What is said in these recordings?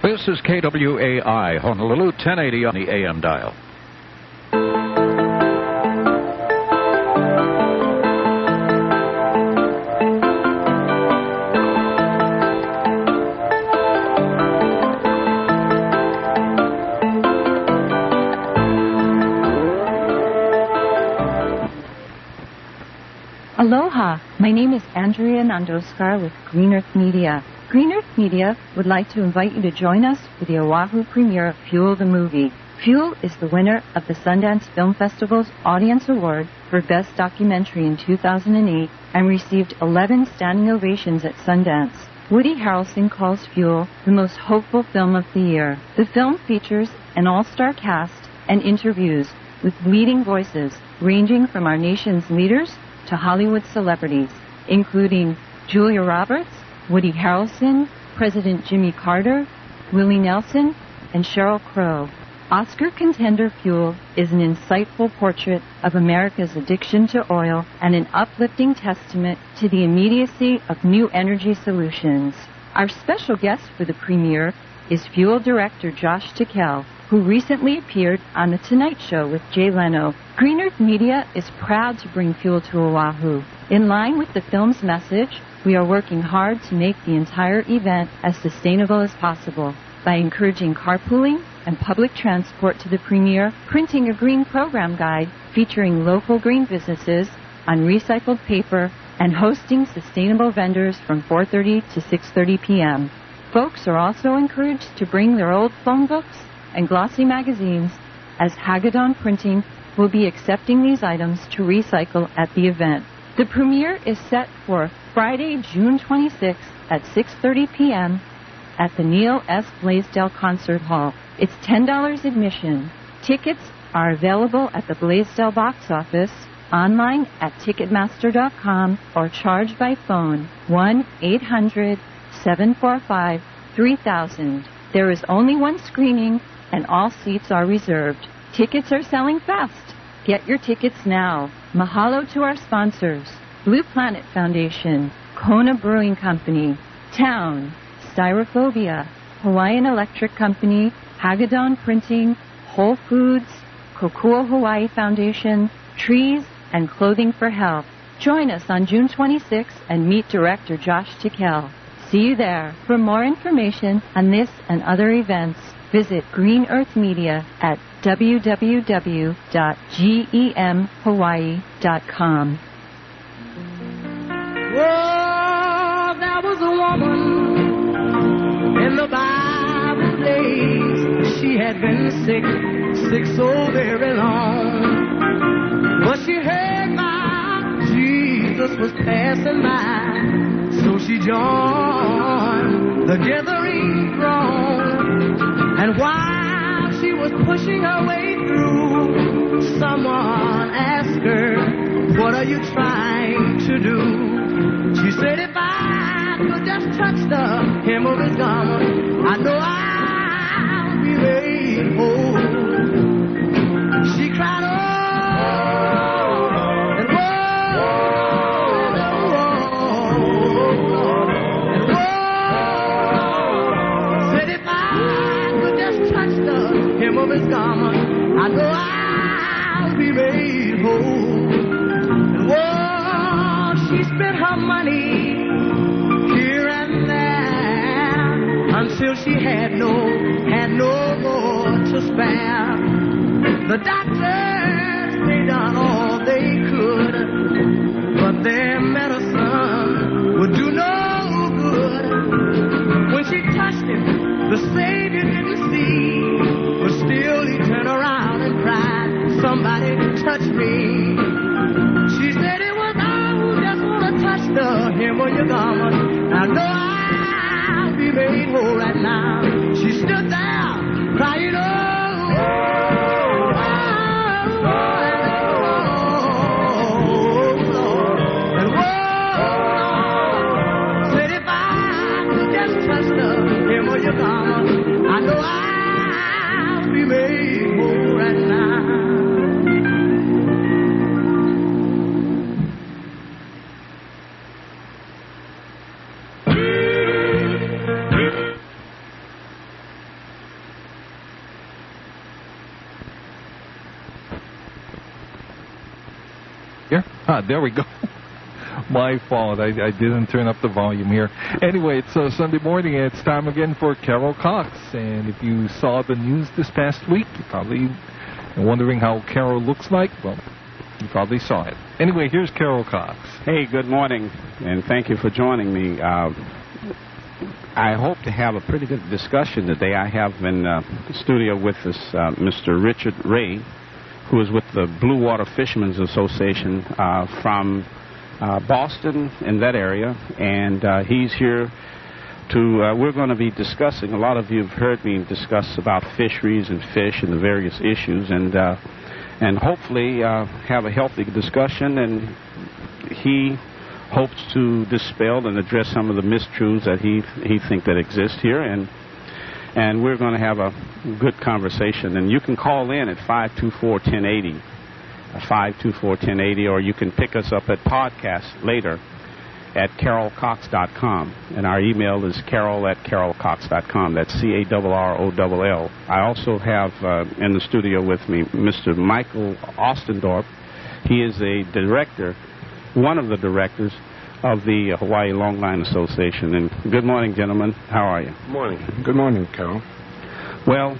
This is KWAI, Honolulu, 1080 on the AM dial. Aloha, my name is Andrea Nandoskar with Green Earth Media. Green Earth Media would like to invite you to join us for the Oahu premiere of Fuel the Movie. Fuel is the winner of the Sundance Film Festival's Audience Award for Best Documentary in 2008 and received 11 standing ovations at Sundance. Woody Harrelson calls Fuel the most hopeful film of the year. The film features an all-star cast and interviews with leading voices ranging from our nation's leaders to Hollywood celebrities, including Julia Roberts, Woody Harrelson, President Jimmy Carter, Willie Nelson, and Sheryl Crow. Oscar contender Fuel is an insightful portrait of America's addiction to oil and an uplifting testament to the immediacy of new energy solutions. Our special guest for the premiere is Fuel director Josh Tickell, who recently appeared on The Tonight Show with Jay Leno. Green Earth Media is proud to bring Fuel to Oahu. In line with the film's message, we are working hard to make the entire event as sustainable as possible by encouraging carpooling and public transport to the premiere, printing a green program guide featuring local green businesses on recycled paper, and hosting sustainable vendors from 4:30 to 6:30 p.m. Folks are also encouraged to bring their old phone books and glossy magazines, as Hagedon Printing will be accepting these items to recycle at the event. The premiere is set for Friday, June 26th at 6:30 p.m. at the Neil S. Blaisdell Concert Hall. It's $10 admission. Tickets are available at the Blaisdell box office, online at Ticketmaster.com, or charged by phone 1-800-745-3000. There is only one screening, and all seats are reserved. Tickets are selling fast. Get your tickets now. Mahalo to our sponsors: Blue Planet Foundation, Kona Brewing Company, Town, Styrophobia, Hawaiian Electric Company, Hagedon Printing, Whole Foods, Kokua Hawaii Foundation, Trees, and Clothing for Health. Join us on June 26th and meet director Josh Tickell. See you there. For more information on this and other events, visit Green Earth Media at www.gemhawaii.com. Whoa, there was a woman in the Bible days. She had been sick so very long. But she heard by Jesus was passing by, so she joined the gathering throng. And while she was pushing her way through, someone asked her, "What are you trying to do?" She said, "If I could just touch the hem of his garment, I know I'll be made whole." She cried, "Oh, and whoa, and whoa, and whoa." Said, "If I could just touch the hem of his garment, I know I'll be made whole." And whoa, she spent her money here and there until she had no more to spare. The doctors, they done all they could, but their medicine would do no good. When she touched him, the Savior didn't see, but still he turned around and cried, "Somebody touch me." She said, "It was I who just want to touch the hem of your garment. I know I'll be made whole right now." She stood there crying, "Oh, your garment, I know I'll be made whole right now." There we go. My fault. I didn't turn up the volume here. Anyway, it's Sunday morning, and it's time again for Carol Cox. And if you saw the news this past week, you're probably wondering how Carol looks like. Well, you probably saw it. Anyway, here's Carol Cox. Hey, good morning, and thank you for joining me. I hope to have a pretty good discussion today. I have in the studio with us Mr. Richard Ray, who is with the Blue Water Fishermen's Association from Boston, in that area, and he's here to, we're going to be discussing, a lot of you have heard me discuss about fisheries and fish and the various issues, and hopefully have a healthy discussion, and he hopes to dispel and address some of the mistruths that he thinks that exist here, and we're going to have a good conversation. And you can call in at 524-1080, 524-1080, or you can pick us up at podcast later at carolcox.com, and our email is carol@carolcox.com. That's CARROLL. I also have in the studio with me Mr. Michael Ostendorf. He is a director, one of the directors of the Hawaii Longline Association. And good morning, gentlemen. How are you? Good morning. Good morning, Carol. Well,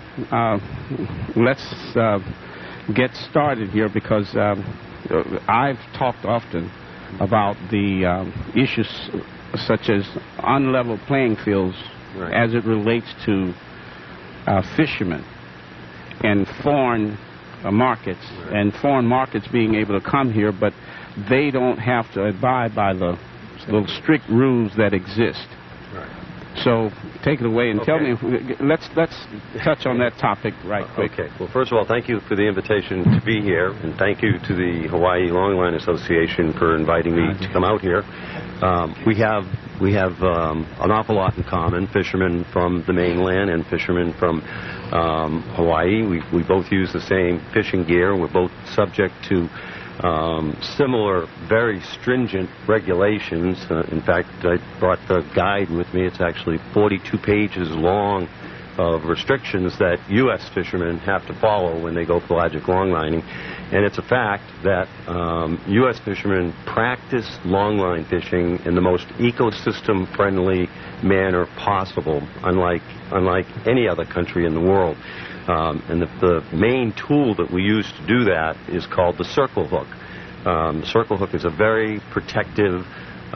let's get started here, because I've talked often about the issues such as unlevel playing fields as it relates to fishermen and foreign markets, and foreign markets being able to come here, but they don't have to abide by the little strict rules that exist. So take it away and tell me. Let's touch on that topic right quick. Okay. Well, first of all, thank you for the invitation to be here, and thank you to the Hawaii Longline Association for inviting me to come out here. We have an awful lot in common: fishermen from the mainland and fishermen from Hawaii. We both use the same fishing gear. We're both subject to similar, very stringent regulations. In fact, I brought the guide with me. It's actually 42 pages long of restrictions that U.S. fishermen have to follow when they go pelagic longlining. And it's a fact that U.S. fishermen practice longline fishing in the most ecosystem-friendly manner possible, unlike any other country in the world. And the main tool that we use to do that is called the circle hook. The circle hook is a very protective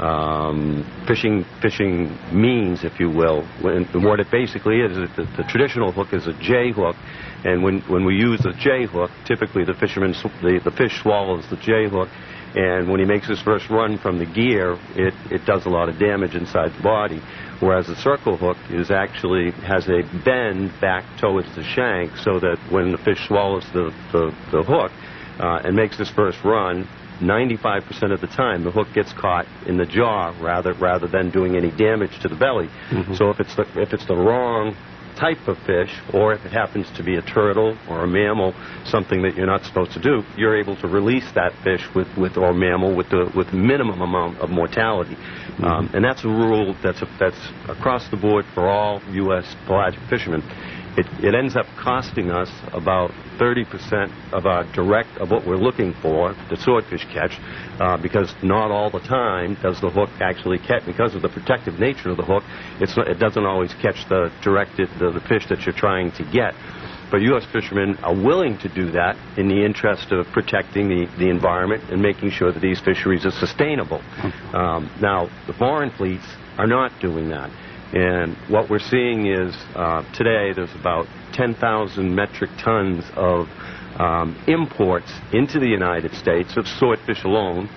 fishing means, if you will. And what it basically is the traditional hook is a J hook, and when we use the J hook, typically the fish swallows the J hook, and when he makes his first run from the gear, it does a lot of damage inside the body. Whereas the circle hook has a bend back towards the shank, so that when the fish swallows the hook and makes his first run, 95% of the time the hook gets caught in the jaw rather than doing any damage to the belly. Mm-hmm. So if it's the wrong type of fish, or if it happens to be a turtle or a mammal, something that you're not supposed to do, you're able to release that fish or mammal with minimum amount of mortality. Mm-hmm. And that's a rule that's across the board for all U.S. pelagic fishermen. It ends up costing us about 30% of what we're looking for, the swordfish catch, because not all the time does the hook actually catch. Because of the protective nature of the hook, it doesn't always catch the fish that you're trying to get. But U.S. fishermen are willing to do that in the interest of protecting the environment and making sure that these fisheries are sustainable. Now, the foreign fleets are not doing that. And what we're seeing is today there's about 10,000 metric tons of imports into the United States of swordfish alone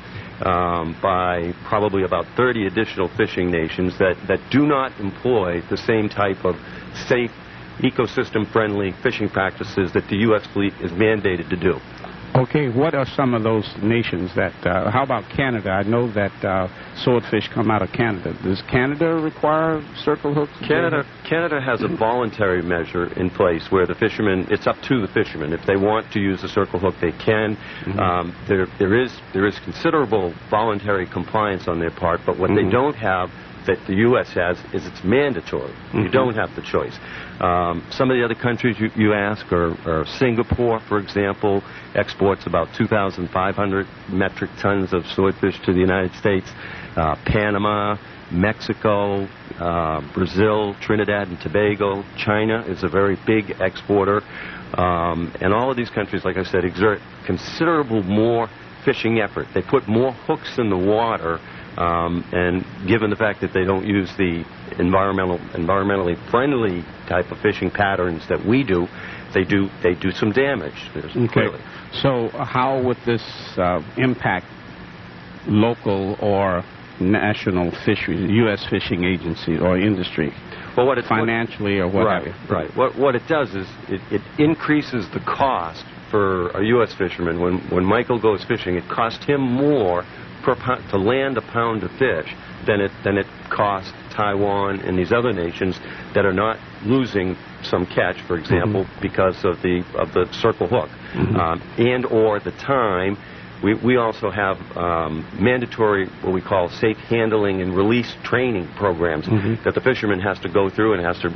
by probably about 30 additional fishing nations that do not employ the same type of safe, ecosystem-friendly fishing practices that the U.S. fleet is mandated to do. Okay, what are some of those nations that, how about Canada? I know that swordfish come out of Canada. Does Canada require circle hooks? Canada has a voluntary measure in place where it's up to the fishermen. If they want to use the circle hook, they can. Mm-hmm. There is considerable voluntary compliance on their part, but what mm-hmm. they don't have that the U.S. has is it's mandatory. You don't have the choice. Some of the other countries you ask are Singapore, for example, exports about 2,500 metric tons of swordfish to the United States. Panama, Mexico, Brazil, Trinidad and Tobago. China is a very big exporter. And all of these countries, like I said, exert considerable more fishing effort. They put more hooks in the water, and given the fact that they don't use the environmentally friendly type of fishing patterns that we do, they do some damage. Clearly. So how would this impact local or national fisheries, U.S. fishing agency or industry? Well, financially or what have you? Right. What it does is it increases the cost for a U.S. fisherman. When Michael goes fishing, it costs him more per pound to land a pound of fish than it costs Taiwan and these other nations that are not losing some catch, for example, because of the circle hook, and or the time. We also have mandatory, what we call safe handling and release training programs that the fisherman has to go through and has to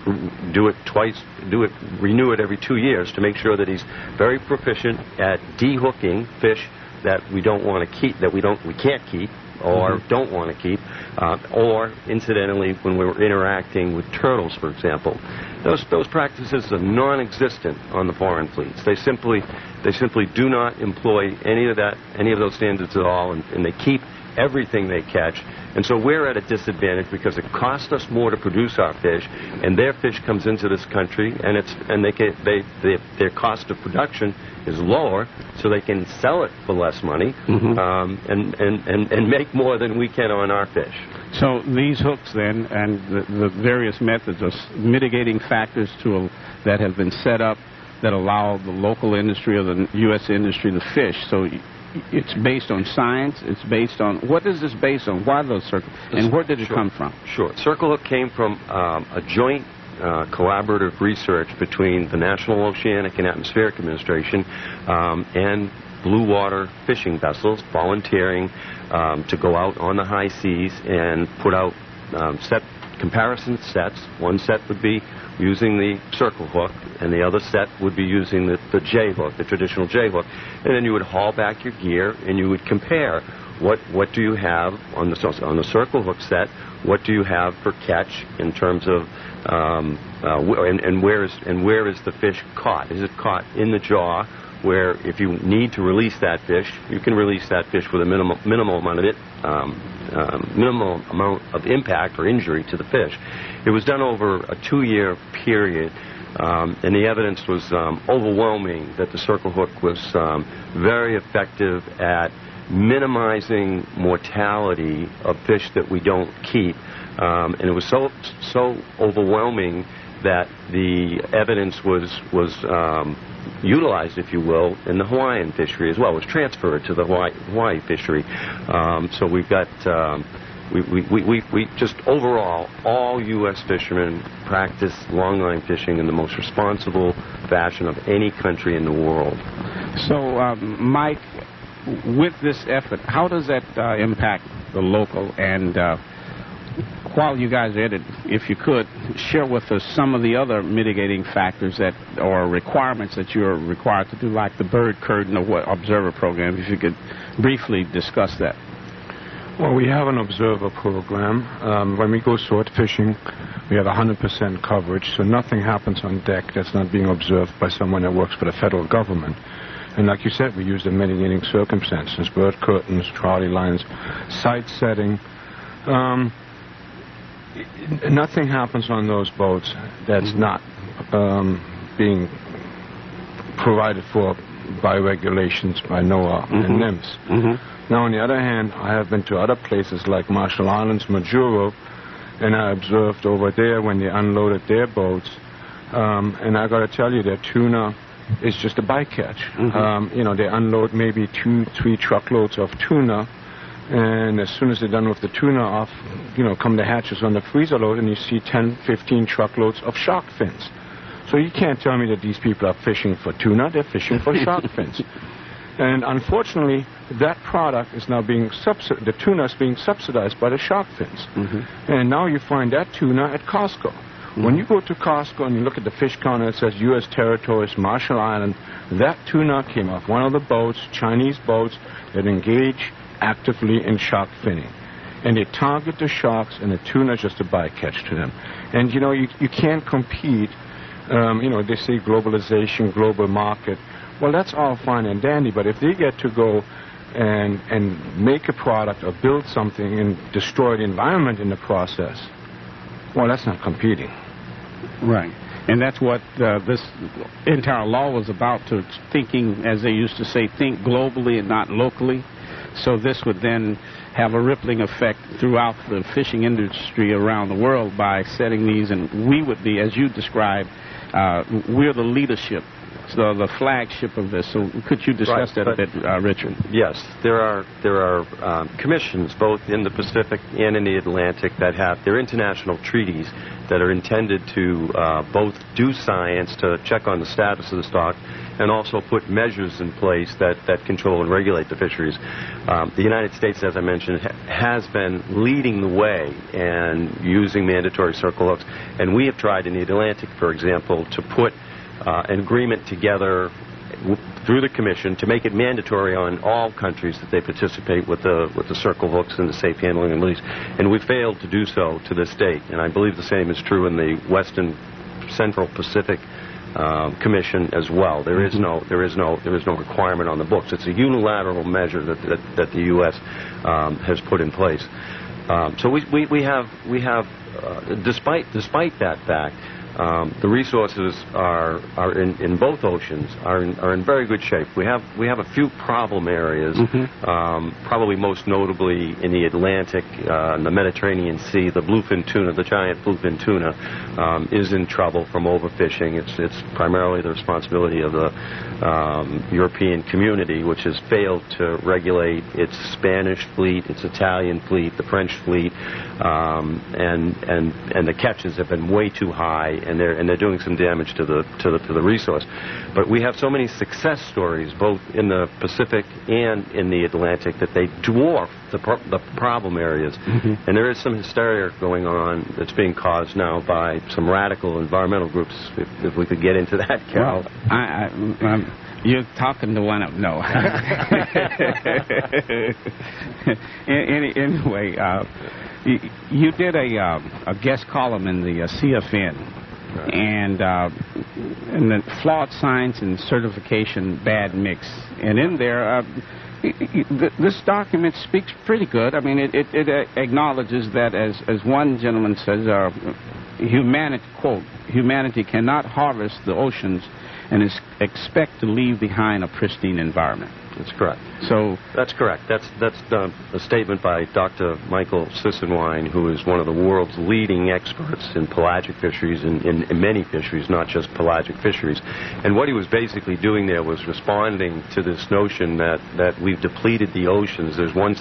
renew it every 2 years to make sure that he's very proficient at de-hooking fish that we don't want to keep, we can't keep, or don't want to keep, or incidentally when we were interacting with turtles, for example. Those practices are non-existent on the foreign fleets. They simply do not employ any of those standards at all, and they keep everything they catch. And so we're at a disadvantage because it costs us more to produce our fish, and their fish comes into this country, and their cost of production is lower, so they can sell it for less money, and make more than we can on our fish. So these hooks then, and the various methods of mitigating factors that have been set up that allow the local industry or the U.S. industry to fish. So it's based on science. It's based on, what is this based on? Why those circles? And where did it come from? Sure. Circle hook came from a joint collaborative research between the National Oceanic and Atmospheric Administration and blue water fishing vessels volunteering to go out on the high seas and put out comparison sets. One set would be using the circle hook, and the other set would be using the J hook, the traditional J hook. And then you would haul back your gear and you would compare what do you have on the circle hook set, what do you have for catch in terms of and where is the fish caught? Is it caught in the jaw, where if you need to release that fish, you can release that fish with a minimal amount of impact or injury to the fish. It was done over a 2-year period, and the evidence was overwhelming that the circle hook was very effective at minimizing mortality of fish that we don't keep, and it was so overwhelming that the evidence was utilized, if you will, in the Hawaiian fishery as well. It was transferred to the Hawaii fishery. So we've got we just overall, all U.S. fishermen practice longline fishing in the most responsible fashion of any country in the world. So, Mike, with this effort, how does that impact the local? And while you guys are at it, if you could, share with us some of the other mitigating factors or requirements that you're required to do, like the bird curtain or observer program, if you could briefly discuss that. Well, we have an observer program. When we go sword fishing, we have 100% coverage, so nothing happens on deck that's not being observed by someone that works for the federal government. And like you said, we use the mitigating circumstances, bird curtains, trolley lines, sight setting. Nothing happens on those boats that's not being provided for by regulations by NOAA and NIMS. Now, on the other hand, I have been to other places like Marshall Islands, Majuro, and I observed over there when they unloaded their boats, and I got to tell you that tuna is just a bycatch. They unload maybe 2-3 truckloads of tuna, and as soon as they're done with the tuna off, come the hatches on the freezer load, and you see 10-15 truckloads of shark fins. So you can't tell me that these people are fishing for tuna. They're fishing for shark fins. And unfortunately, that product is now being the tuna is being subsidized by the shark fins. And now you find that tuna at Costco. When you go to Costco and you look at the fish counter, it says U.S. territories, Marshall Island, that tuna came off one of the boats, Chinese boats, that engage actively in shark finning. And they target the sharks, and the tuna is just a bycatch to them. And, you know, you can't compete. You know, they say globalization, global market. Well, that's all fine and dandy, but if they get to go and make a product or build something and destroy the environment in the process, well, that's not competing. Right. And that's what this entire law was about, to thinking, as they used to say, think globally and not locally. So this would then have a rippling effect throughout the fishing industry around the world by setting these, and we would be, as you described, we're the leadership, so the flagship of this. So could you discuss that a bit, Richard? Yes, there are commissions both in the Pacific and in the Atlantic that have their international treaties that are intended to both do science to check on the status of the stock and also put measures in place that control and regulate the fisheries. The United States, as I mentioned, has been leading the way and using mandatory circle hooks, and we have tried in the Atlantic, for example, to put an agreement together through the Commission to make it mandatory on all countries that they participate with the circle hooks and the safe handling and release. And we failed to do so to this date. And I believe the same is true in the Western Central Pacific Commission as well. There is no requirement on the books. It's a unilateral measure that the U.S. Has put in place. So we have despite that fact, the resources are in both oceans are in very good shape. We have a few problem areas, probably most notably in the Atlantic, in the Mediterranean Sea. The bluefin tuna, the giant bluefin tuna, is in trouble from overfishing. It's primarily the responsibility of the European community, which has failed to regulate its Spanish fleet, its Italian fleet, the French fleet, and the catches have been way too high. And they're doing some damage to the resource. But we have so many success stories, both in the Pacific and in the Atlantic, that they dwarf the problem areas. And there is some hysteria going on that's being caused now by some radical environmental groups. If we could get into that, Carol. Well, you're talking to one of no. Anyway, you did a guest column in the CFN. And the flawed science and certification bad mix. And in there, this document speaks pretty good. I mean, it acknowledges that, as one gentleman says, humanity cannot harvest the oceans and expect to leave behind a pristine environment. That's correct. So that's correct. That's a statement by Dr. Michael Sissenwein, who is one of the world's leading experts in pelagic fisheries and in many fisheries, not just pelagic fisheries. And what he was basically doing there was responding to this notion that we've depleted the oceans. There's one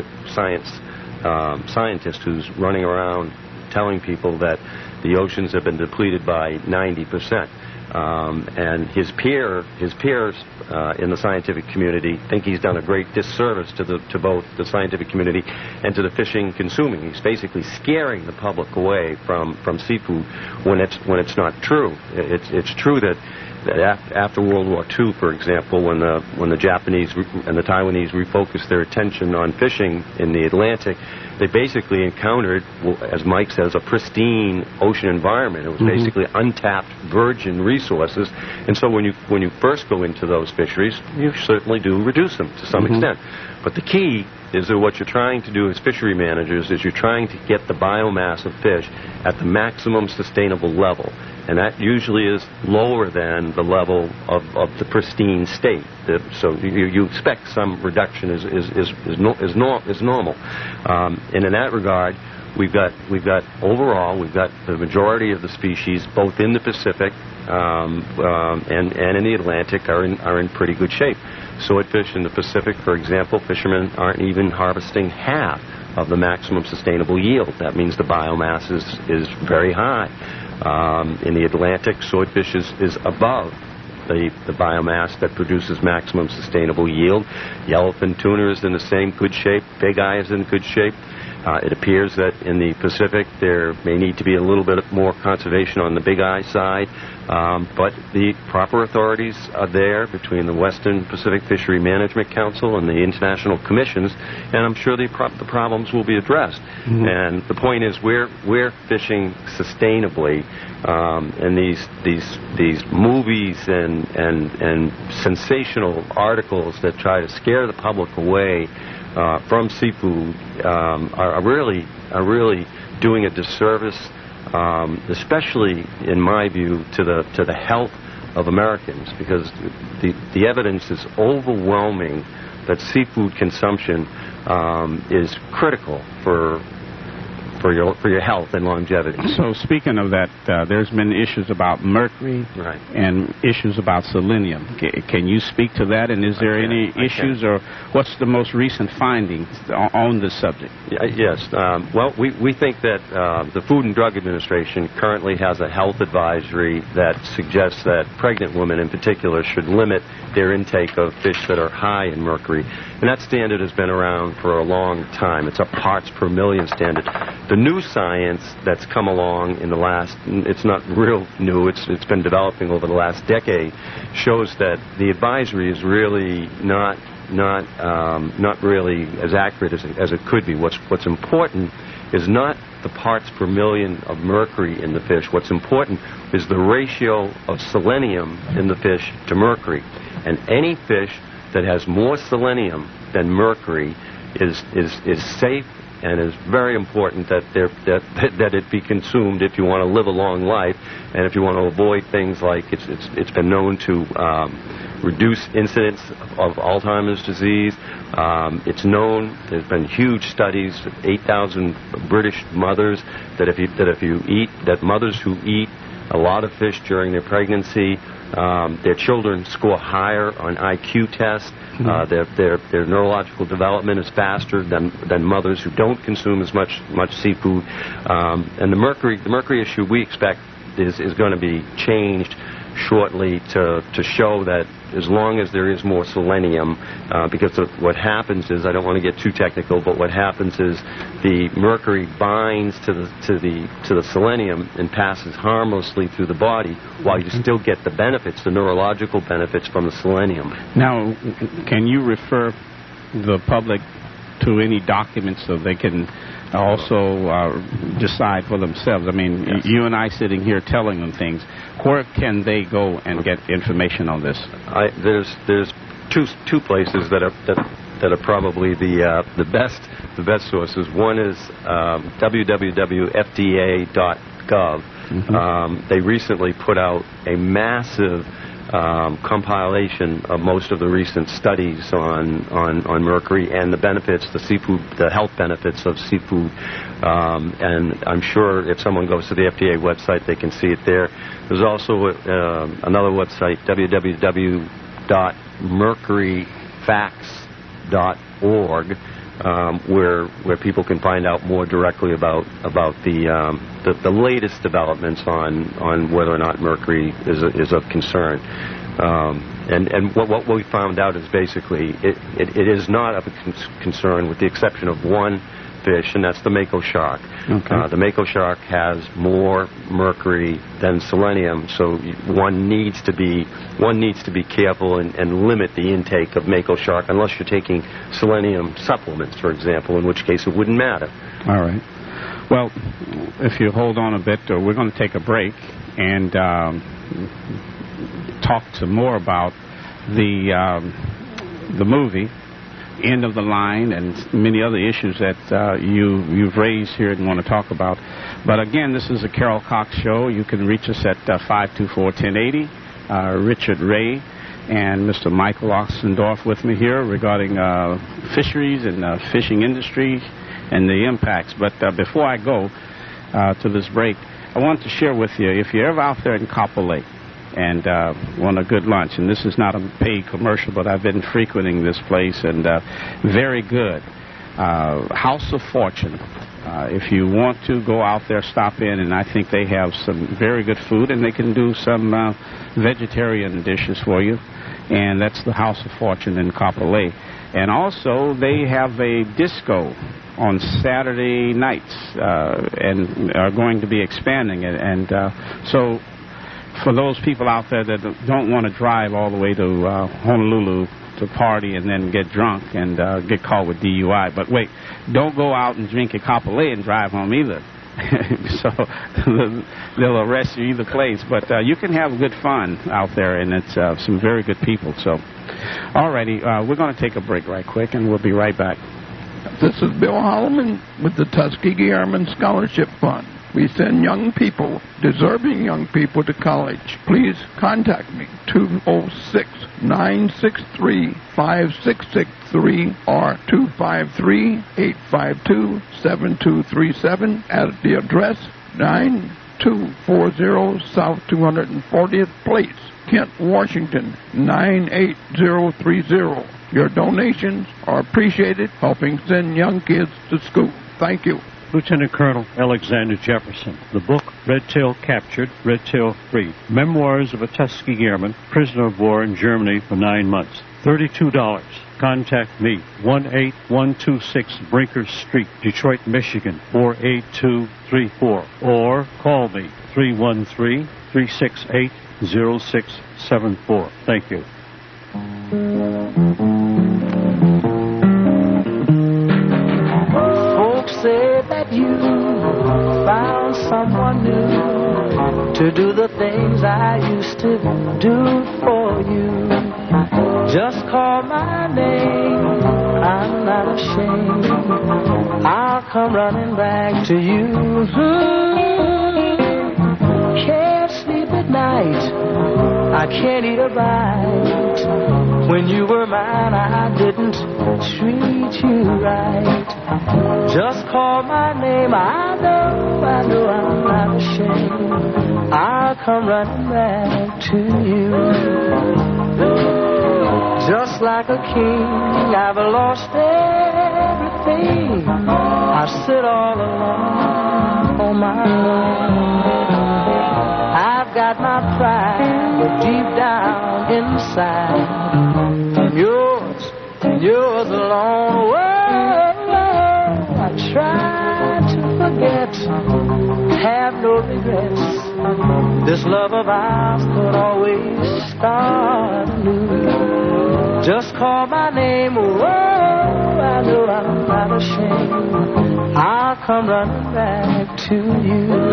scientist who's running around telling people that the oceans have been depleted by 90%. And his peers in the scientific community think he's done a great disservice to both the scientific community and to the fishing consuming. He's basically scaring the public away from seafood when it's not true. It's true that after World War II, for example, when the Japanese and the Taiwanese refocused their attention on fishing in the Atlantic, they basically encountered, as Mike says, a pristine ocean environment. It was basically untapped virgin resources. And so when you first go into those fisheries, you certainly do reduce them to some extent. But the key is that what you're trying to do as fishery managers is you're trying to get the biomass of fish at the maximum sustainable level. And that usually is lower than the level of the pristine state. So you expect some reduction is normal. And in that regard, we've got the majority of the species, both in the Pacific and in the Atlantic, are in pretty good shape. Swordfish in the Pacific, for example, fishermen aren't even harvesting half of the maximum sustainable yield. That means the biomass is very high. In the Atlantic, swordfish is above the biomass that produces maximum sustainable yield. Yellowfin tuna is in the same good shape. Big eye is in good shape. It appears that in the Pacific there may need to be a little bit more conservation on the big eye side, but the proper authorities are there between the Western Pacific Fishery Management Council and the international commissions, and I'm sure the problems will be addressed. Mm-hmm. And the point is, we're fishing sustainably, and these movies and sensational articles that try to scare the public away from seafood are really doing a disservice, especially in my view, to the health of Americans, because the evidence is overwhelming that seafood consumption is critical for your health and longevity. So speaking of that, there's been issues about mercury and issues about selenium. Can you speak to that? And is there any issues, or what's the most recent findings on this subject? Yes. Well, we think that the Food and Drug Administration currently has a health advisory that suggests that pregnant women in particular should limit their intake of fish that are high in mercury. And that standard has been around for a long time. It's a parts per million standard. The new science that's come along in the last, it's not real new, it's been developing over the last decade, shows that the advisory is really not really as accurate as it could be. What's important is not the parts per million of mercury in the fish. What's important is the ratio of selenium in the fish to mercury. And any fish that has more selenium than mercury is safe, and it's very important that it be consumed if you want to live a long life, and if you want to avoid things like it's been known to reduce incidence of Alzheimer's disease. It's known, there's been huge studies, 8,000 British mothers, that mothers who eat a lot of fish during their pregnancy, their children score higher on IQ tests. Their neurological development is faster than mothers who don't consume as much seafood. And the mercury issue, we expect is going to be changed shortly to show that as long as there is more selenium, because what happens is, I don't want to get too technical, but what happens is the mercury binds to the selenium and passes harmlessly through the body, while you still get the benefits, the neurological benefits from the selenium. Now, can you refer the public to any documents so they can also decide for themselves? I mean, yes. You and I sitting here telling them things. Where can they go and get information on this? There's two places that are probably the best sources. One is www.fda.gov. Mm-hmm. They recently put out a massive compilation of most of the recent studies on mercury and the benefits, the health benefits of seafood. And I'm sure if someone goes to the FDA website, they can see it there. There's also another website, www.mercuryfacts.org, where people can find out more directly about the latest developments on whether or not mercury is of concern. And what we found out is basically it is not of a concern, with the exception of one fish, and that's the mako shark. Okay. The mako shark has more mercury than selenium, so one needs to be careful and limit the intake of mako shark unless you're taking selenium supplements, for example, in which case it wouldn't matter. All right. Well, if you hold on a bit, we're going to take a break and talk some more about the movie End of the Line and many other issues that you've raised here and want to talk about. But again, this is a Carol Cox show. You can reach us at 524-1080. Richard Ray and Mr. Michael Oxendorf with me here regarding fisheries and fishing industry and the impacts. But before I go to this break, I want to share with you, if you're ever out there in Copper Lake and want a good lunch, and this is not a paid commercial, but I've been frequenting this place, and very good. House of Fortune If you want to go out there, stop in, and I think they have some very good food, and they can do some vegetarian dishes for you. And that's the House of Fortune in Kapolei. And also, they have a disco on Saturday nights, and are going to be expanding it. And so, for those people out there that don't want to drive all the way to Honolulu to party and then get drunk and get caught with DUI, but wait, don't go out and drink at Kapolei and drive home either. So they'll arrest you either place. But you can have good fun out there, and it's some very good people. So, alrighty, we're going to take a break right quick, and we'll be right back. This is Bill Holloman with the Tuskegee Airmen Scholarship Fund. We send young people, deserving young people, to college. Please contact me, 206-963-5663 or 253-852-7237 at the address 9240 South 240th Place, Kent, Washington, 98030. Your donations are appreciated, helping send young kids to school. Thank you. Lieutenant Colonel Alexander Jefferson. The book, Red Tail Captured, Red Tail Free. Memoirs of a Tuskegee Airman, prisoner of war in Germany for 9 months. $32. Contact me, 18126 Brinker Street, Detroit, Michigan, 48234. Or call me, 313-368-0674. Thank you. Say that you found someone new to do the things I used to do for you. Just call my name, I'm not ashamed. I'll come running back to you. Can't sleep at night, I can't eat a bite. When you were mine, I didn't treat you right. Just call my name, I know I'm not ashamed. I'll come running back to you. Just like a king, I've lost everything. I sit all alone on my own. I've got my pride, but deep down inside, I'm yours alone. Whoa. I try to forget, have no regrets. This love of ours could always start anew. Just call my name, whoa, I know I'm not ashamed. I'll come running back to you.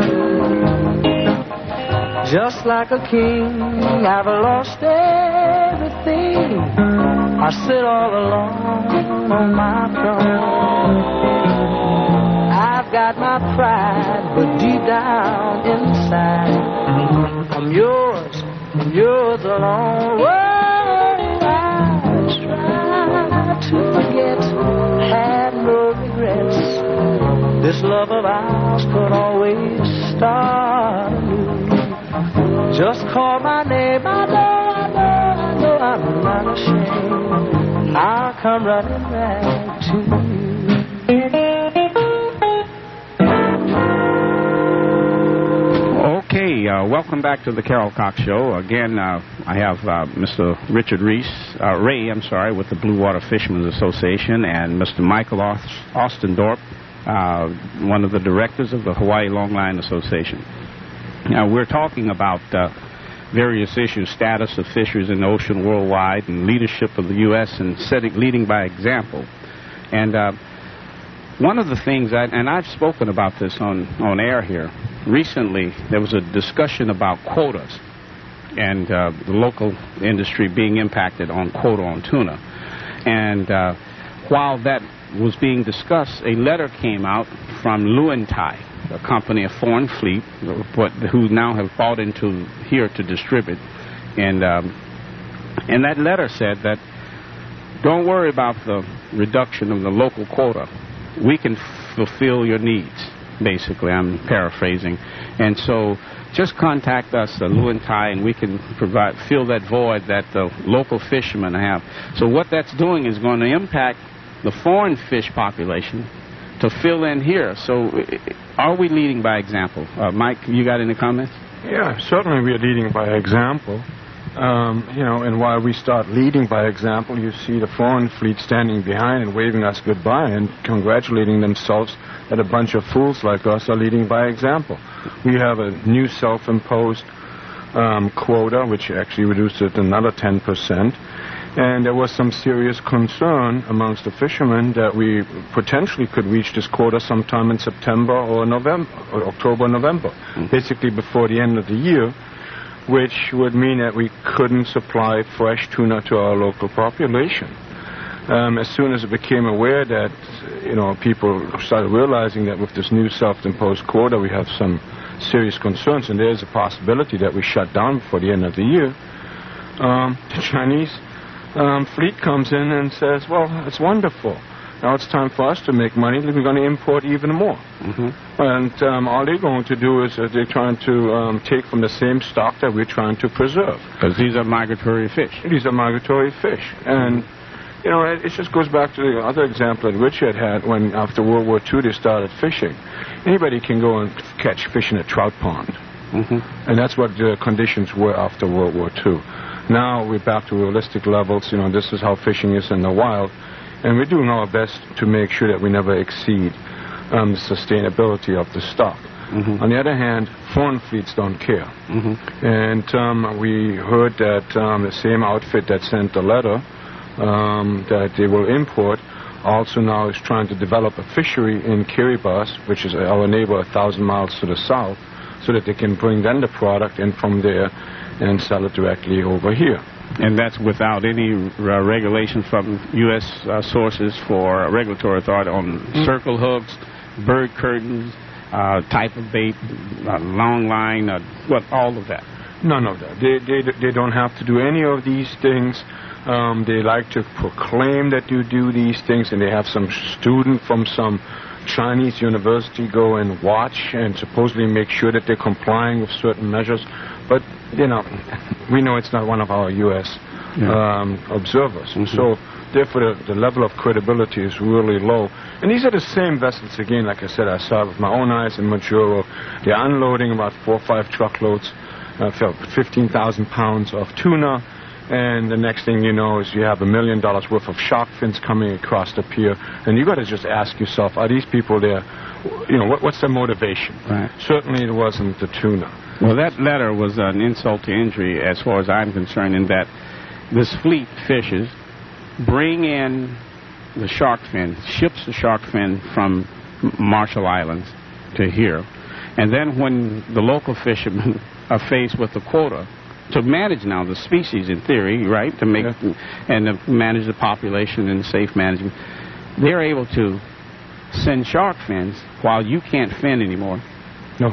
Just like a king, I've lost everything. I sit all alone on my throne. I've got my pride, but deep down inside, I'm yours alone. Whoa, I try to forget, had no regrets. This love of ours could always start anew. Just call my name, I know I'm not ashamed. I'll come running back to you. Okay, welcome back to the Carol Cox Show. Again, I have Mr. Richard Ray, with the Blue Water Fishermen's Association, and Mr. Michael Ostendorp, one of the directors of the Hawaii Longline Association. Now, we're talking about various issues, status of fisheries in the ocean worldwide, and leadership of the U.S. and leading by example. And one of the things, I've spoken about this on air here, recently there was a discussion about quotas and the local industry being impacted on quota on tuna. And while that was being discussed, a letter came out from Luentai, a company, a foreign fleet, who now have bought into here to distribute. And that letter said that don't worry about the reduction of the local quota. We can fulfill your needs, basically. I'm paraphrasing. And so just contact us, Luentai, and we can fill that void that the local fishermen have. So what that's doing is going to impact the foreign fish population to to fill in here. So are we leading by example? Mike, you got any comments? Yeah, certainly we are leading by example. And while we start leading by example, you see the foreign fleet standing behind and waving us goodbye and congratulating themselves that a bunch of fools like us are leading by example. We have a new self-imposed quota, which actually reduced it another 10%. And there was some serious concern amongst the fishermen that we potentially could reach this quota sometime in September or November, or October, November, basically before the end of the year, which would mean that we couldn't supply fresh tuna to our local population. As soon as it became aware that, people started realizing that with this new self-imposed quota we have some serious concerns and there's a possibility that we shut down before the end of the year, the Chinese fleet comes in and says, well, it's wonderful. Now it's time for us to make money. We're going to import even more. And all they're going to do is they're trying to take from the same stock that we're trying to preserve. Because these are migratory fish. These are migratory fish. And, it just goes back to the other example that Richard had when after World War II they started fishing. Anybody can go and catch fish in a trout pond. And that's what the conditions were after World War II. Now we're back to realistic levels. This is how fishing is in the wild. And we're doing our best to make sure that we never exceed the sustainability of the stock. On the other hand, foreign fleets don't care. And we heard that the same outfit that sent the letter that they will import also now is trying to develop a fishery in Kiribati, which is our neighbor 1,000 miles to the south, so that they can bring then the product in from there and sell it directly over here. And that's without any regulation from U.S. sources for regulatory authority on circle hooks, bird curtains, type of bait, long line, all of that. None of that. They don't have to do any of these things. They like to proclaim that you do these things, and they have some student from some Chinese university go and watch and supposedly make sure that they're complying with certain measures. But, we know it's not one of our U.S. Observers. So, therefore, the level of credibility is really low. And these are the same vessels, again, like I said, I saw with my own eyes in Majuro. They're unloading about 4 or 5 truckloads, 15,000 pounds of tuna. And the next thing you know is you have $1 million worth of shark fins coming across the pier. And you got to just ask yourself, are these people there, what's their motivation? Right. Certainly it wasn't the tuna. Well, that letter was an insult to injury as far as I'm concerned, in that this fleet fishes, bring in the shark fin, ships the shark fin from Marshall Islands to here. And then when the local fishermen are faced with the quota, to manage now the species in theory, right, to make and to manage the population and safe management, they're able to send shark fins while you can't fin anymore. No.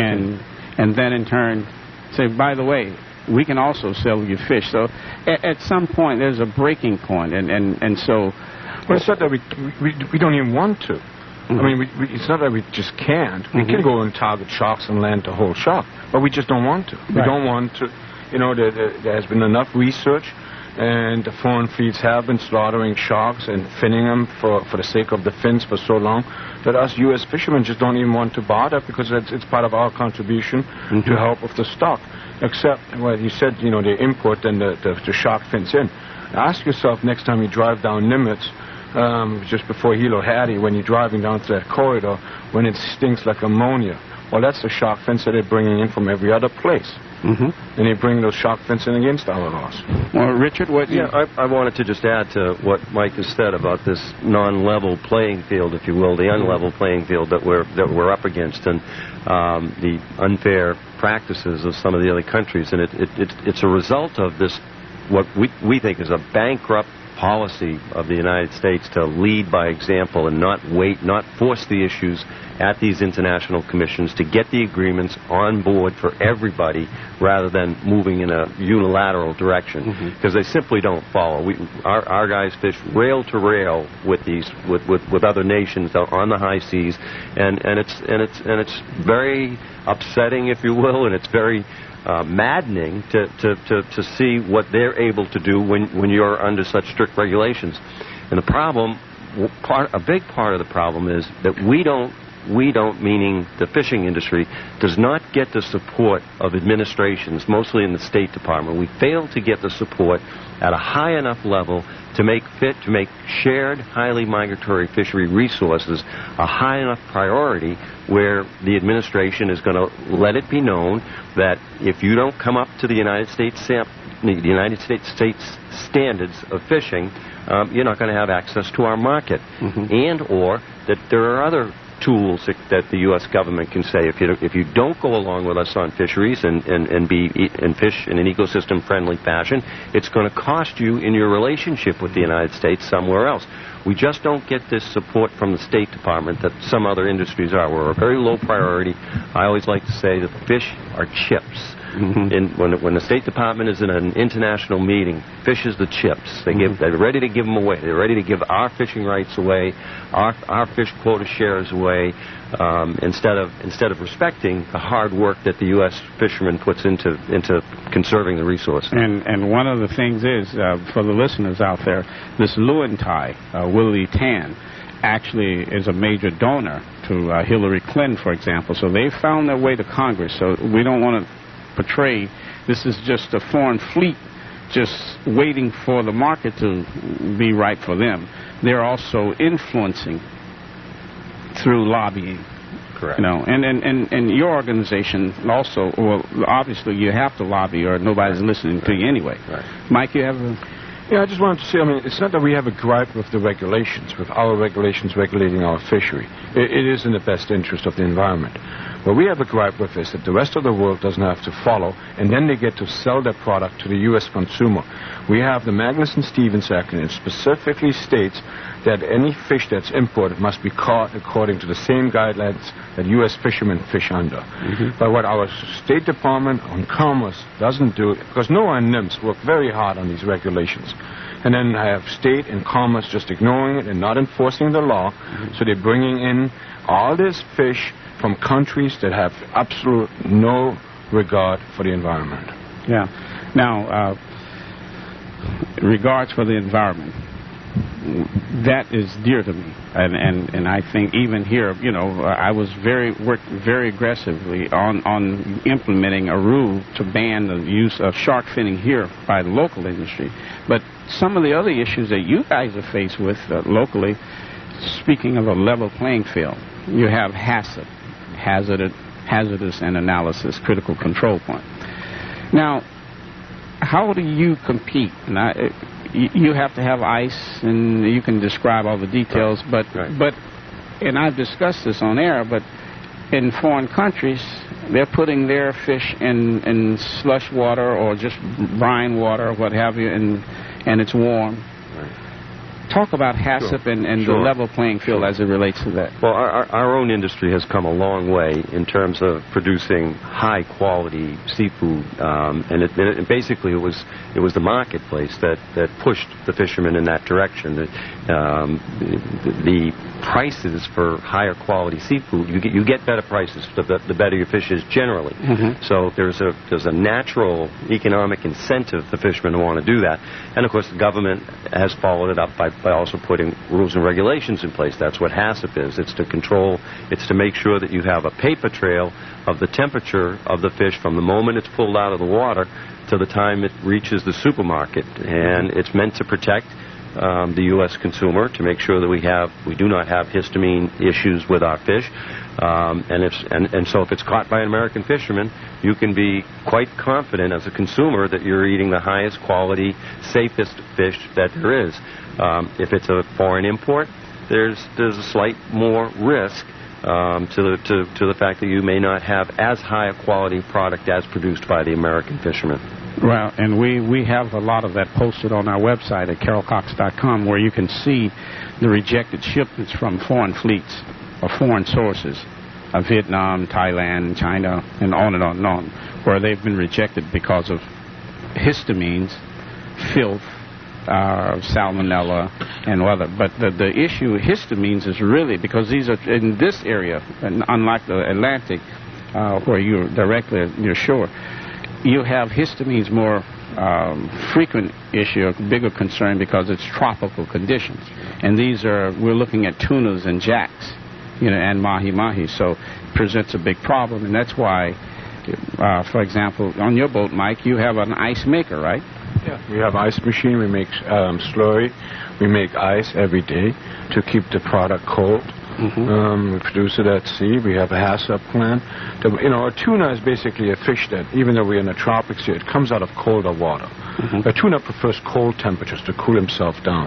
And then in turn say, by the way, we can also sell you fish. So at some point there's a breaking point, and so. Well, it's not that we don't even want to. I mean, it's not that we just can't. We can go and target sharks and land the whole shark, but we just don't want to. We don't want to. There has been enough research, and the foreign fleets have been slaughtering sharks and finning them for the sake of the fins for so long that us U.S. fishermen just don't even want to bother, because it's part of our contribution to help with the stock. Except, well, you said, they import then the shark fins in. Ask yourself next time you drive down Nimitz, just before Hilo Hattie, when you're driving down to that corridor, when it stinks like ammonia. Well, that's the shark fins that they're bringing in from every other place. And they bring those shark fins in against our laws. Well, Richard, what? I wanted to just add to what Mike has said about this non-level playing field, if you will, the unlevel playing field that we're up against, and the unfair practices of some of the other countries. And it's a result of this, what we think is a bankrupt policy of the United States to lead by example and not force the issues at these international commissions to get the agreements on board for everybody rather than moving in a unilateral direction, because they simply don't follow. Our guys fish rail to rail with other nations on the high seas, and it's very upsetting, if you will, and it's very maddening to see what they're able to do when you're under such strict regulations. And the problem a big part of the problem is that we don't, meaning the fishing industry, does not get the support of administrations, mostly in the State Department. We fail to get the support at a high enough level to make shared, highly migratory fishery resources a high enough priority where the administration is going to let it be known that if you don't come up to the United States standards of fishing, you're not going to have access to our market, and or that there are other tools that the U.S. government can say if you don't go along with us on fisheries and fish in an ecosystem-friendly fashion, it's going to cost you in your relationship with the United States somewhere else. We just don't get this support from the State Department that some other industries are. We're a very low priority. I always like to say that fish are chips. When the State Department is in an international meeting, fish is the chips. They're ready to give them away. They're ready to give our fishing rights away, our fish quota shares away, instead of respecting the hard work that the U.S. fisherman puts into conserving the resource. And one of the things is, for the listeners out there, this Lewontai, Willie Tan, actually is a major donor to Hillary Clinton, for example. So they found their way to Congress. So we don't want to portray this is just a foreign fleet just waiting for the market to be right for them. They're also influencing through lobbying. Correct. You know, and your organization also, well, obviously you have to lobby or nobody's listening to you anyway. Right. Mike, you have a... Yeah, I just wanted to say, I mean, it's not that we have a gripe with the regulations, with our regulations regulating our fishery. It is in the best interest of the environment. What we have a gripe with is that the rest of the world doesn't have to follow, and then they get to sell their product to the U.S. consumer. We have the Magnuson-Stevens Act, and it specifically states that any fish that's imported must be caught according to the same guidelines that U.S. fishermen fish under. But what our State Department on Commerce doesn't do, because NOAA and NIMS work very hard on these regulations, and then I have State and Commerce just ignoring it and not enforcing the law, so they're bringing in all this fish from countries that have absolute no regard for the environment. Yeah. Now, regards for the environment, that is dear to me, and I think even here, you know, I was worked very aggressively on implementing a rule to ban the use of shark finning here by the local industry. But some of the other issues that you guys are faced with locally, speaking of a level playing field, you have HACCP, Hazardous and Analysis Critical Control Point. Now, how do you compete? You have to have ice, and you can describe all the details, but and I've discussed this on air, but in foreign countries, they're putting their fish in slush water or just brine water, what have you, and it's warm. Talk about HACCP and the level playing field as it relates to that. Well, our own industry has come a long way in terms of producing high-quality seafood, and basically it was the marketplace that pushed the fishermen in that direction. The prices for higher quality seafood, you get better prices the better your fish is generally. So there's a natural economic incentive for fishermen to want to do that, and of course the government has followed it up by also putting rules and regulations in place. That's what HACCP is. It's to make sure that you have a paper trail of the temperature of the fish from the moment it's pulled out of the water to the time it reaches the supermarket, and it's meant to protect the U.S. consumer, to make sure that we do not have histamine issues with our fish, and so if it's caught by an American fisherman, you can be quite confident as a consumer that you're eating the highest quality, safest fish that there is. If it's a foreign import, there's a slight more risk to the fact that you may not have as high a quality product as produced by the American fisherman. Well, and we have a lot of that posted on our website at carolcox.com, where you can see the rejected shipments from foreign fleets or foreign sources of Vietnam, Thailand, China, and on and on and on, where they've been rejected because of histamines, filth, salmonella, and other. But the issue with histamines is really because these are in this area, and unlike the Atlantic, where you're directly near shore, you have histamines more frequent issue, a bigger concern because it's tropical conditions. And we're looking at tunas and jacks, and mahi-mahi, so it presents a big problem. And that's why, for example, on your boat, Mike, you have an ice maker, right? Yeah, we have ice machine. We make slurry. We make ice every day to keep the product cold. We produce it at sea. We have a HACCP plant. A tuna is basically a fish that, even though we're in the tropics here, it comes out of colder water. A tuna prefers cold temperatures to cool himself down.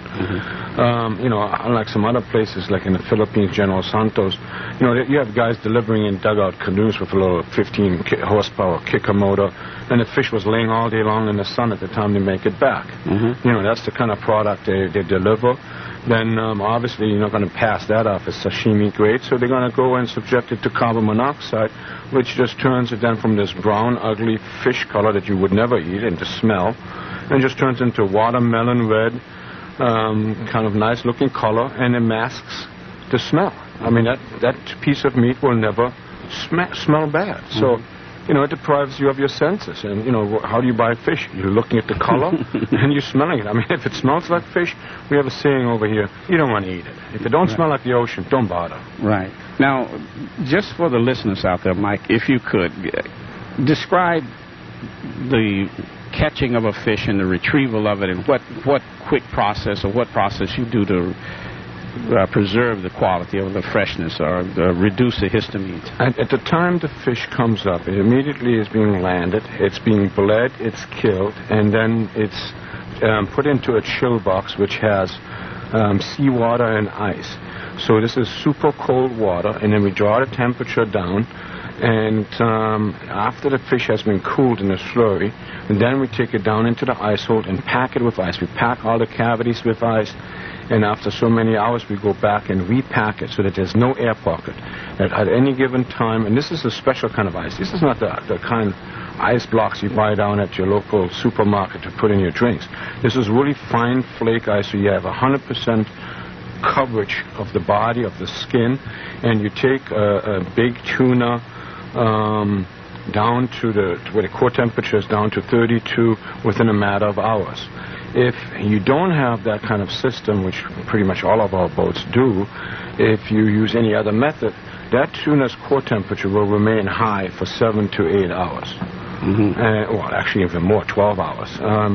Unlike some other places, like in the Philippines, General Santos, you have guys delivering in dugout canoes with a little 15 horsepower kicker motor, and the fish was laying all day long in the sun at the time they make it back. That's the kind of product they deliver. Then obviously you're not going to pass that off as sashimi grade, so they're going to go and subject it to carbon monoxide, which just turns it then from this brown, ugly fish color that you would never eat into smell, and just turns into watermelon red, kind of nice looking color, and it masks the smell. I mean, that piece of meat will never smell bad. So, it deprives you of your senses. And, how do you buy fish? You're looking at the color and you're smelling it. I mean, if it smells like fish, we have a saying over here, you don't want to eat it. If it don't smell like the ocean, don't bother. Right. Now, just for the listeners out there, Mike, if you could, describe the catching of a fish and the retrieval of it, and what quick process or what process you do to preserve the quality of the freshness or reduce the histamines. At the time the fish comes up, it immediately is being landed, it's being bled, it's killed, and then it's put into a chill box which has seawater and ice. So this is super cold water, and then we draw the temperature down, and after the fish has been cooled in a slurry, and then we take it down into the ice hold and pack it with ice. We pack all the cavities with ice, and after so many hours we go back and repack it so that there's no air pocket. That at any given time, and this is a special kind of ice. This is not the kind of ice blocks you buy down at your local supermarket to put in your drinks. This is really fine flake ice, so you have 100% coverage of the body, of the skin, and you take a big tuna down to where the core temperature is down to 32 within a matter of hours. If you don't have that kind of system, which pretty much all of our boats do, if you use any other method, that tuna's core temperature will remain high for 7 to 8 hours. Well, actually even more, 12 hours.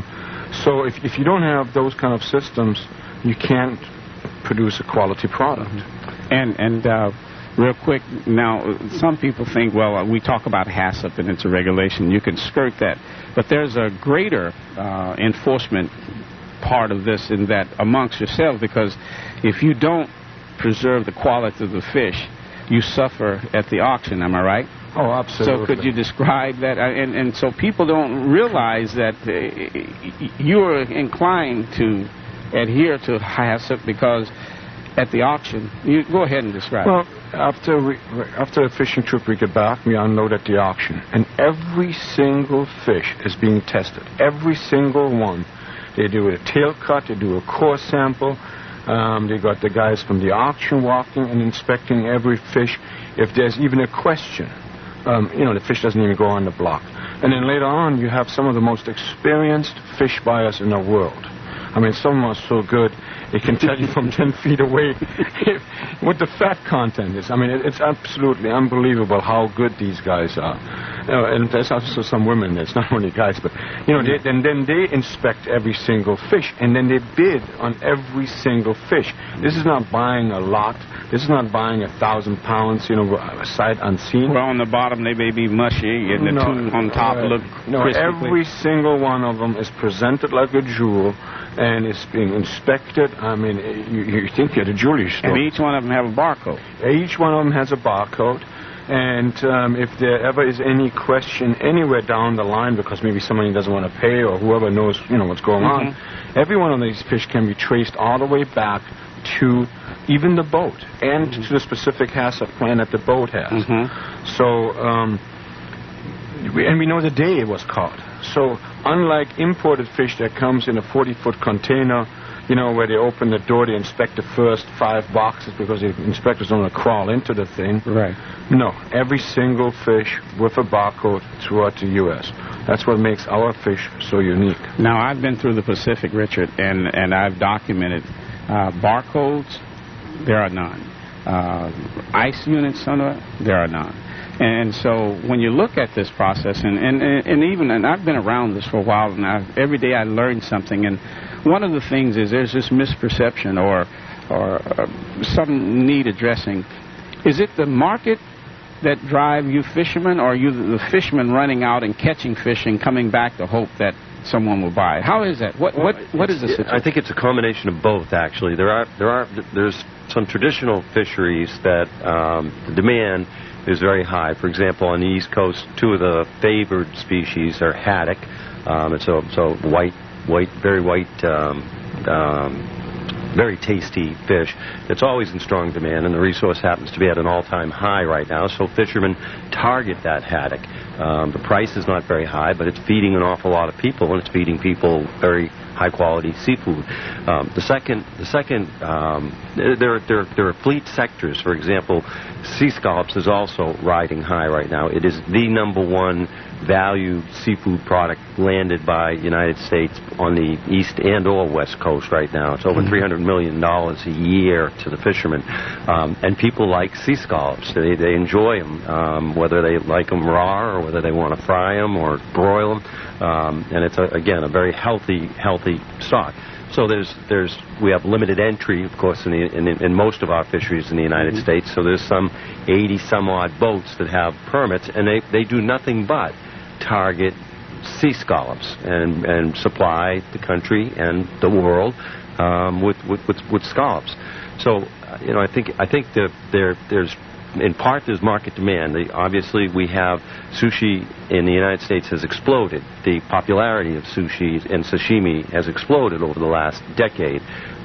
So if you don't have those kind of systems, you can't produce a quality product. And real quick, now, some people think, well, we talk about HACCP and it's a regulation. You can skirt that. But there's a greater enforcement part of this in that amongst yourselves, because if you don't preserve the quality of the fish, you suffer at the auction. Am I right? Oh, absolutely. So could you describe that? And so people don't realize that you are inclined to adhere to HACCP because at the auction, you go ahead and describe. Well, after a fishing trip we get back, we unload at the auction, and every single fish is being tested. Every single one. They do a tail cut, they do a core sample. They got the guys from the auction walking and inspecting every fish. If there's even a question, the fish doesn't even go on the block. And then later on, you have some of the most experienced fish buyers in the world. I mean, some are so good, they can tell you from 10 feet away what the fat content is. I mean, it's absolutely unbelievable how good these guys are. And there's also some women, it's not only guys, but, then they inspect every single fish, and then they bid on every single fish. This is not buying a lot. This is not buying 1,000 pounds, sight unseen. Well, on the bottom, they may be mushy, and the two on top look crispy. Every single one of them is presented like a jewel, and it's being inspected. I mean, you think you're at a jewelry store. And each one of them have a barcode. Each one of them has a barcode. And if there ever is any question anywhere down the line, because maybe somebody doesn't want to pay or whoever knows, what's going on, every one of these fish can be traced all the way back to even the boat and to the specific HACCP plan that the boat has. So, and we know the day it was caught. So unlike imported fish that comes in a 40-foot container, you know, where they open the door, they inspect the first 5 boxes because the inspectors don't want to crawl into the thing. Right. No, every single fish with a barcode throughout the U.S. That's what makes our fish so unique. Now, I've been through the Pacific, Richard, and I've documented barcodes. There are none. Ice units, there are none. And so when you look at this process, and I've been around this for a while, and every day I learn something. And one of the things is there's this misperception or some need addressing. Is it the market that drive you fishermen, or are you the fishermen running out and catching fish and coming back to hope that someone will buy it? How is that? What is the situation? I think it's a combination of both. Actually, there's some traditional fisheries that the demand is very high. For example, on the East Coast, 2 of the favored species are haddock. It's a white, very white, very tasty fish. It's always in strong demand, and the resource happens to be at an all-time high right now, so fishermen target that haddock. The price is not very high, but it's feeding an awful lot of people, and it's feeding people very high-quality seafood. There are fleet sectors. For example, sea scallops is also riding high right now. It is the #1 valued seafood product landed by United States on the east and or west coast right now. It's over $300 million a year to the fishermen. And people like sea scallops. They enjoy them, whether they like them raw or whether they want to fry them or broil them. And it's, again, a very healthy stock. So we have limited entry, of course, in most of our fisheries in the United States. So there's some 80-some-odd boats that have permits, and they do nothing but target sea scallops and supply the country and the world with scallops. So I think that there's in part there's market demand. Obviously, we have sushi in the United States has exploded. The popularity of sushi and sashimi has exploded over the last decade,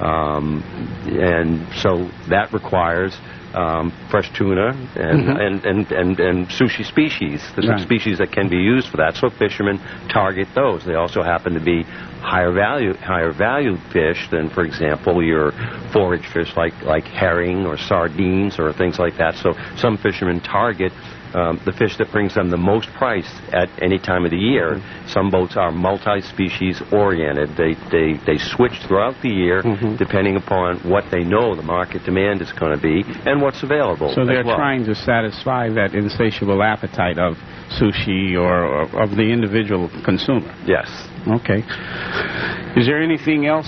and so that requires fresh tuna and sushi species, the species that can be used for that. So fishermen target those. They also happen to be higher valued fish than, for example, your forage fish like herring or sardines or things like that. So some fishermen target the fish that brings them the most price at any time of the year. Some boats are multi-species oriented. They switch throughout the year depending upon what they know the market demand is going to be and what's available. So they're trying to satisfy that insatiable appetite of sushi or of the individual consumer. Yes. Okay. Is there anything else?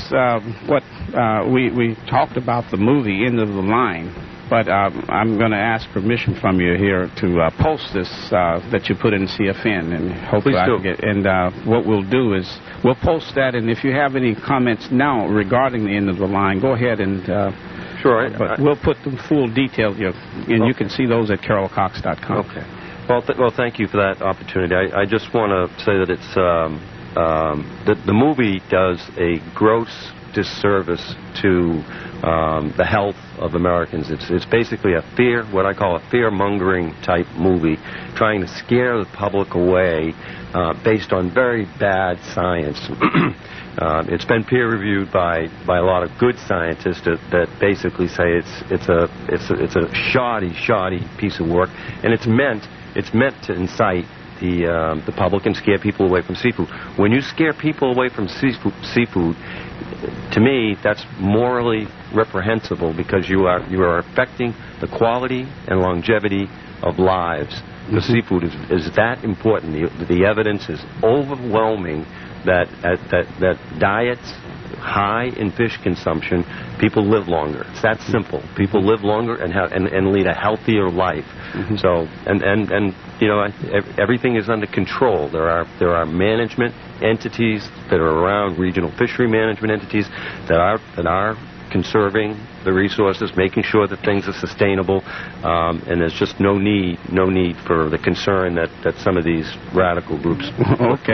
We talked about the movie End of the Line. But I'm going to ask permission from you here to post this that you put in CFN, and hopefully I can get. And what we'll do is we'll post that, and if you have any comments now regarding the End of the Line, go ahead and. Sure. But we'll put the full details, and you can see those at carolcox.com. Okay. Well, thank you for that opportunity. I just want to say that it's the movie does a gross disservice to the health of Americans. It's basically what I call a fear-mongering type movie, trying to scare the public away based on very bad science. It's been peer-reviewed by a lot of good scientists that basically say it's a shoddy piece of work, and it's meant to incite the public and scare people away from seafood. When you scare people away from seafood, to me, that's morally reprehensible because you are affecting the quality and longevity of lives. The seafood is that important. The evidence is overwhelming that diets high in fish consumption, people live longer. It's that simple. People live longer and lead a healthier life. So everything is under control. There are management entities that are around, regional fishery management entities that are conserving the resources, making sure that things are sustainable, and there's just no need for the concern that some of these radical groups. Okay.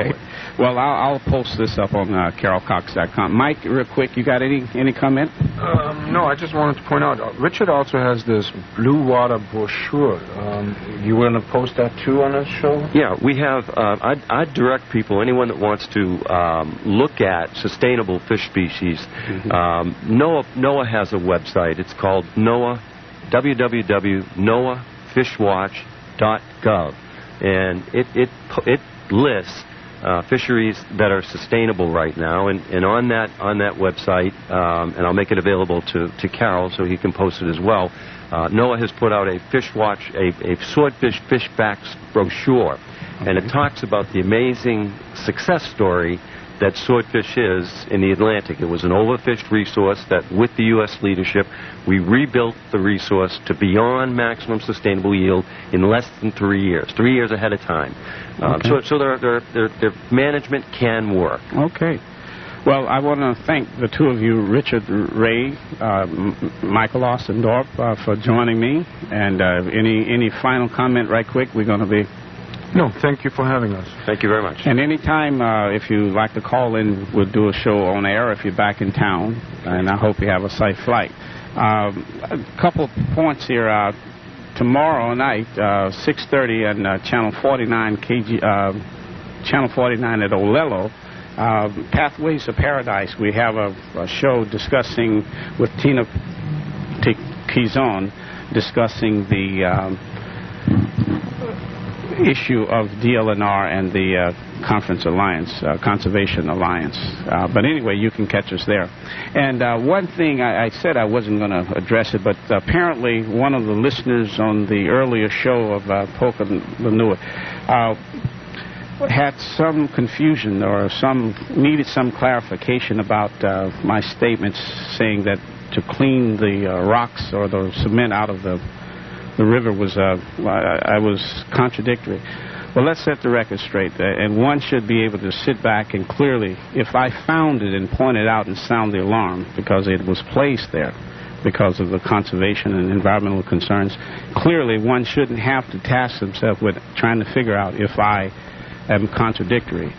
Well, I'll post this up on CarolCox.com. Mike, real quick, you got any comment? No, I just wanted to point out, Richard also has this Blue Water brochure. You want to post that too on the show? Yeah, we have, I direct people, anyone that wants to look at sustainable fish species. NOAA has a website. It's called NOAA, www.noaafishwatch.gov. And it lists fisheries that are sustainable right now, and on that website, and I'll make it available to Carol so he can post it as well. NOAA has put out a fish watch, a swordfish fish facts brochure, and it talks about the amazing success story that swordfish is in the Atlantic. It was an overfished resource that, with the U.S. leadership, we rebuilt the resource to beyond maximum sustainable yield in less than 3 years, 3 years ahead of time. So their management can work. Okay. Well, I want to thank the two of you, Richard Ray, Michael Ostendorf, for joining me. And any final comment right quick? We're going to be... No, thank you for having us. Thank you very much. And anytime, if you'd like to call in, we'll do a show on air if you're back in town. And I hope you have a safe flight. A couple of points here. Tomorrow night, 6:30 on Channel 49 Channel 49 at Olelo, Pathways of Paradise. We have a show discussing with Tina Kizon, discussing the issue of DLNR and the Conference Alliance, Conservation Alliance. But anyway, you can catch us there. And one thing, I said I wasn't going to address it, but apparently one of the listeners on the earlier show of Polka Lanua had some confusion or needed some clarification about my statements saying that to clean the rocks or the cement out of the river was, I was contradictory. Well, let's set the record straight. And one should be able to sit back and clearly, if I found it and point it out and sound the alarm because it was placed there because of the conservation and environmental concerns, clearly one shouldn't have to task himself with trying to figure out if I am contradictory.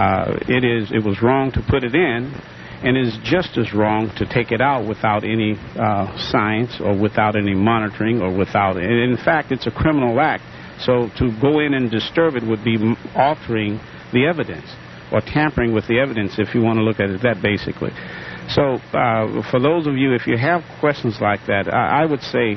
It was wrong to put it in, and it is just as wrong to take it out without any science or without any monitoring or without... In fact, it's a criminal act. So to go in and disturb it would be altering the evidence or tampering with the evidence, if you want to look at it that basically. So for those of you, if you have questions like that, I would say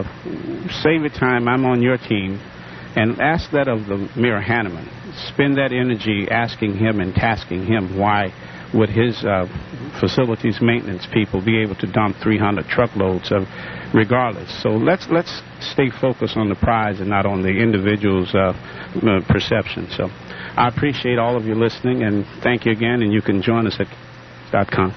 save your time. I'm on your team. And ask that of the Mayor Hanneman. Spend that energy asking him and tasking him why would his facilities maintenance people be able to dump 300 truckloads of regardless. So let's stay focused on the prize and not on the individual's perception. So I appreciate all of you listening, and thank you again, and you can join us at .com.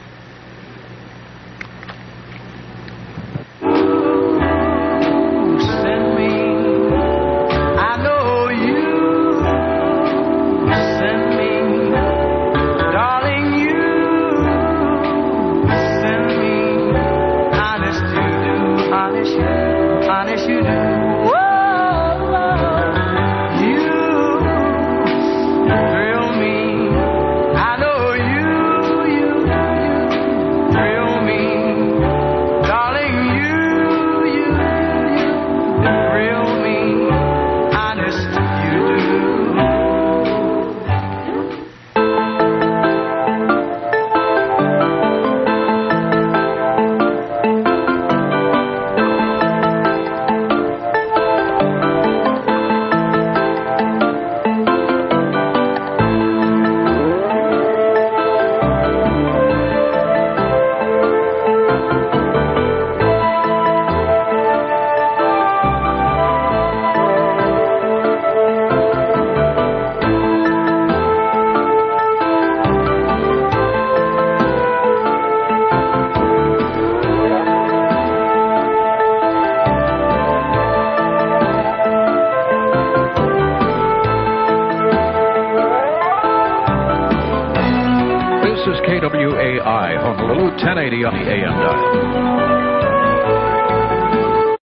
KWAI, Honolulu, 1080 on the AM dial.